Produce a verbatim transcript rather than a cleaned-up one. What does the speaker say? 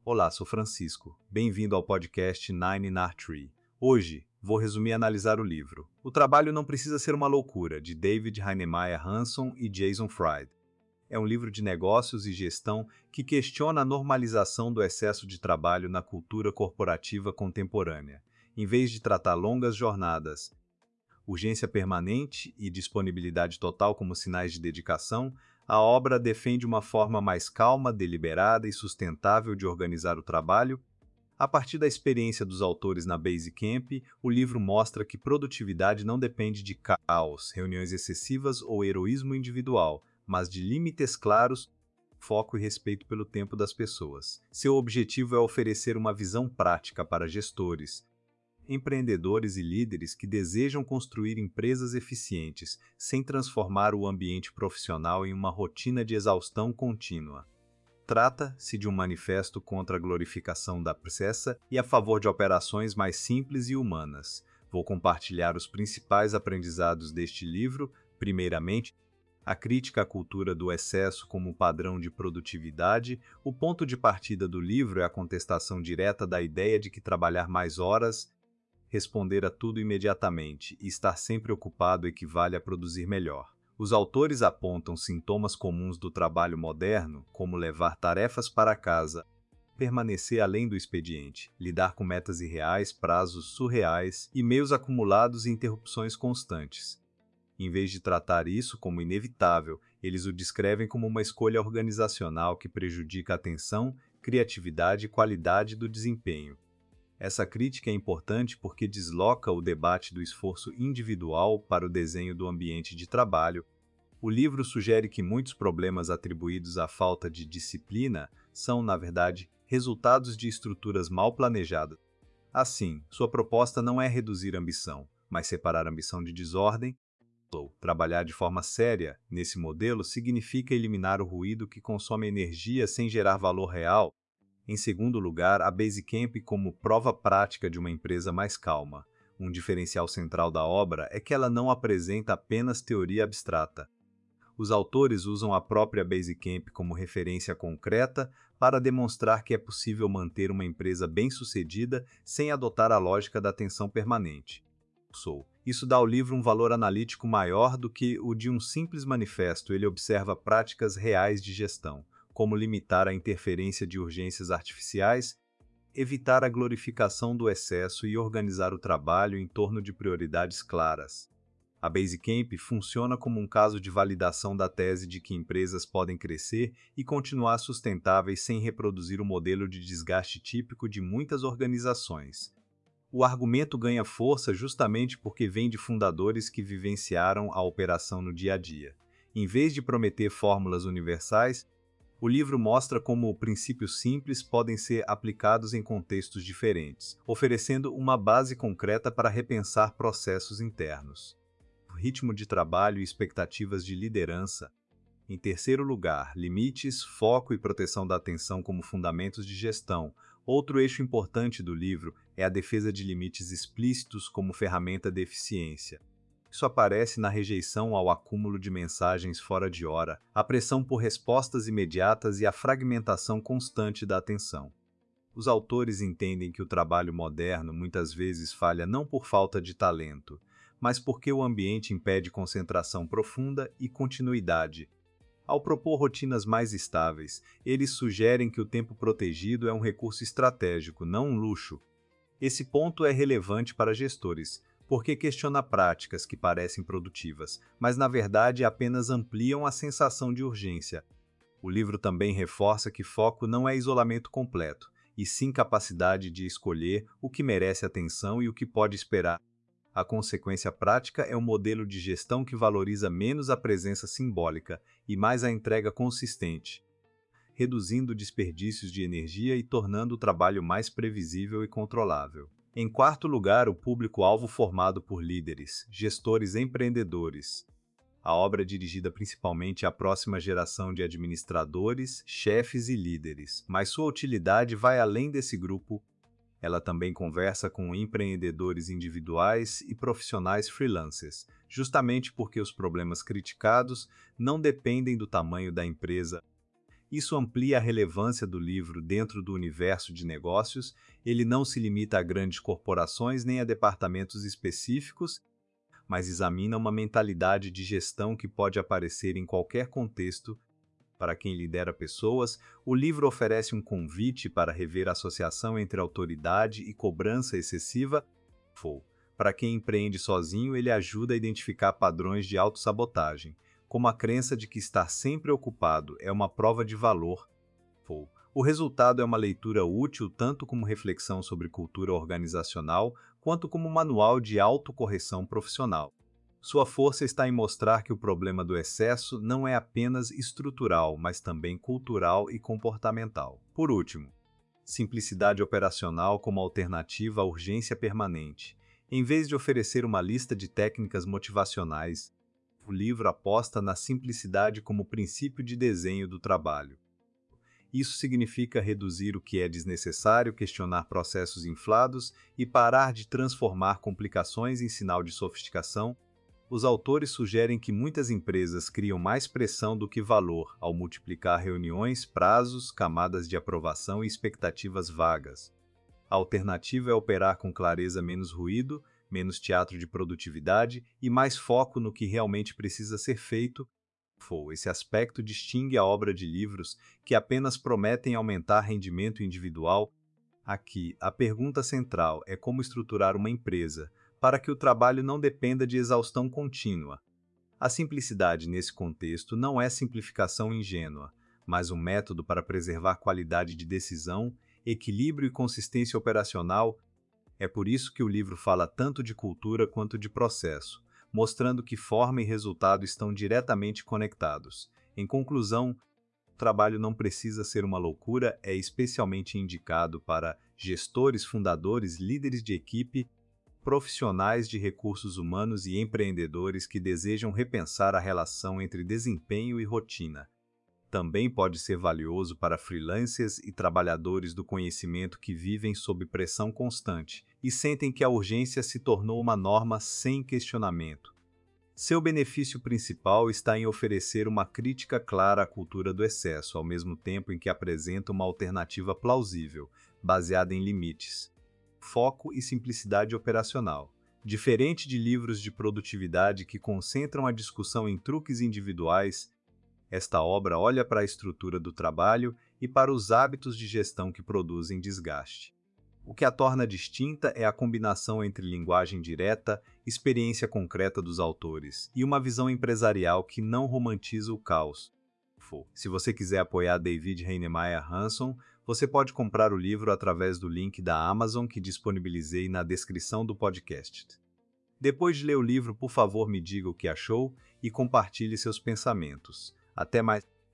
Olá, sou Francisco. Bem-vindo ao podcast Nine Nar Tree. Hoje, vou resumir e analisar o livro O Trabalho Não Precisa Ser Uma Loucura, de David Heinemeier Hansson e Jason Fried. É um livro de negócios e gestão que questiona a normalização do excesso de trabalho na cultura corporativa contemporânea. Em vez de tratar longas jornadas, urgência permanente e disponibilidade total como sinais de dedicação, a obra defende uma forma mais calma, deliberada e sustentável de organizar o trabalho. A partir da experiência dos autores na Basecamp, o livro mostra que produtividade não depende de caos, reuniões excessivas ou heroísmo individual, mas de limites claros, foco e respeito pelo tempo das pessoas. Seu objetivo é oferecer uma visão prática para gestores, empreendedores e líderes que desejam construir empresas eficientes, sem transformar o ambiente profissional em uma rotina de exaustão contínua. Trata-se de um manifesto contra a glorificação da pressa e a favor de operações mais simples e humanas. Vou compartilhar os principais aprendizados deste livro. Primeiramente, a crítica à cultura do excesso como padrão de produtividade. O ponto de partida do livro é a contestação direta da ideia de que trabalhar mais horas, responder a tudo imediatamente e estar sempre ocupado equivale a produzir melhor. Os autores apontam sintomas comuns do trabalho moderno, como levar tarefas para casa, permanecer além do expediente, lidar com metas irreais, prazos surreais, e-mails acumulados e interrupções constantes. Em vez de tratar isso como inevitável, eles o descrevem como uma escolha organizacional que prejudica a atenção, criatividade e qualidade do desempenho. Essa crítica é importante porque desloca o debate do esforço individual para o desenho do ambiente de trabalho. O livro sugere que muitos problemas atribuídos à falta de disciplina são, na verdade, resultados de estruturas mal planejadas. Assim, sua proposta não é reduzir a ambição, mas separar a ambição de desordem. Trabalhar de forma séria nesse modelo significa eliminar o ruído que consome energia sem gerar valor real. Em segundo lugar, a Basecamp como prova prática de uma empresa mais calma. Um diferencial central da obra é que ela não apresenta apenas teoria abstrata. Os autores usam a própria Basecamp como referência concreta para demonstrar que é possível manter uma empresa bem-sucedida sem adotar a lógica da atenção permanente. Isso dá ao livro um valor analítico maior do que o de um simples manifesto. Ele observa práticas reais de gestão, como limitar a interferência de urgências artificiais, evitar a glorificação do excesso e organizar o trabalho em torno de prioridades claras. A Basecamp funciona como um caso de validação da tese de que empresas podem crescer e continuar sustentáveis sem reproduzir o modelo de desgaste típico de muitas organizações. O argumento ganha força justamente porque vem de fundadores que vivenciaram a operação no dia a dia. Em vez de prometer fórmulas universais, o livro mostra como princípios simples podem ser aplicados em contextos diferentes, oferecendo uma base concreta para repensar processos internos. Ritmo de trabalho e expectativas de liderança. Em terceiro lugar, limites, foco e proteção da atenção como fundamentos de gestão. Outro eixo importante do livro é a defesa de limites explícitos como ferramenta de eficiência. Isso aparece na rejeição ao acúmulo de mensagens fora de hora, a pressão por respostas imediatas e a fragmentação constante da atenção. Os autores entendem que o trabalho moderno muitas vezes falha não por falta de talento, mas porque o ambiente impede concentração profunda e continuidade. Ao propor rotinas mais estáveis, eles sugerem que o tempo protegido é um recurso estratégico, não um luxo. Esse ponto é relevante para gestores, porque questiona práticas que parecem produtivas, mas na verdade apenas ampliam a sensação de urgência. O livro também reforça que foco não é isolamento completo, e sim capacidade de escolher o que merece atenção e o que pode esperar. A consequência prática é um modelo de gestão que valoriza menos a presença simbólica e mais a entrega consistente, reduzindo desperdícios de energia e tornando o trabalho mais previsível e controlável. Em quarto lugar, o público-alvo formado por líderes, gestores e empreendedores. A obra é dirigida principalmente à próxima geração de administradores, chefes e líderes, mas sua utilidade vai além desse grupo. Ela também conversa com empreendedores individuais e profissionais freelancers, justamente porque os problemas criticados não dependem do tamanho da empresa, Isso amplia a relevância do livro dentro do universo de negócios, ele não se limita a grandes corporações nem a departamentos específicos, mas examina uma mentalidade de gestão que pode aparecer em qualquer contexto. Para quem lidera pessoas, o livro oferece um convite para rever a associação entre autoridade e cobrança excessiva. Para quem empreende sozinho, ele ajuda a identificar padrões de autossabotagem, como a crença de que estar sempre ocupado é uma prova de valor. O resultado é uma leitura útil tanto como reflexão sobre cultura organizacional, quanto como manual de autocorreção profissional. Sua força está em mostrar que o problema do excesso não é apenas estrutural, mas também cultural e comportamental. Por último, simplicidade operacional como alternativa à urgência permanente. Em vez de oferecer uma lista de técnicas motivacionais, o livro aposta na simplicidade como princípio de desenho do trabalho. Isso significa reduzir o que é desnecessário, questionar processos inflados e parar de transformar complicações em sinal de sofisticação. Os autores sugerem que muitas empresas criam mais pressão do que valor ao multiplicar reuniões, prazos, camadas de aprovação e expectativas vagas. A alternativa é operar com clareza, menos ruído, menos teatro de produtividade e mais foco no que realmente precisa ser feito. Esse aspecto distingue a obra de livros que apenas prometem aumentar rendimento individual. Aqui, a pergunta central é como estruturar uma empresa para que o trabalho não dependa de exaustão contínua. A simplicidade nesse contexto não é simplificação ingênua, mas um método para preservar qualidade de decisão, equilíbrio e consistência operacional. É por isso que o livro fala tanto de cultura quanto de processo, mostrando que forma e resultado estão diretamente conectados. Em conclusão, o trabalho não precisa ser uma loucura, é especialmente indicado para gestores, fundadores, líderes de equipe, profissionais de recursos humanos e empreendedores que desejam repensar a relação entre desempenho e rotina. Também pode ser valioso para freelancers e trabalhadores do conhecimento que vivem sob pressão constante e sentem que a urgência se tornou uma norma sem questionamento. Seu benefício principal está em oferecer uma crítica clara à cultura do excesso, ao mesmo tempo em que apresenta uma alternativa plausível, baseada em limites, foco e simplicidade operacional. Diferente de livros de produtividade que concentram a discussão em truques individuais, esta obra olha para a estrutura do trabalho e para os hábitos de gestão que produzem desgaste. O que a torna distinta é a combinação entre linguagem direta, experiência concreta dos autores e uma visão empresarial que não romantiza o caos. Se você quiser apoiar David Heinemeier Hansson, você pode comprar o livro através do link da Amazon que disponibilizei na descrição do podcast. Depois de ler o livro, por favor, me diga o que achou e compartilhe seus pensamentos. Até mais!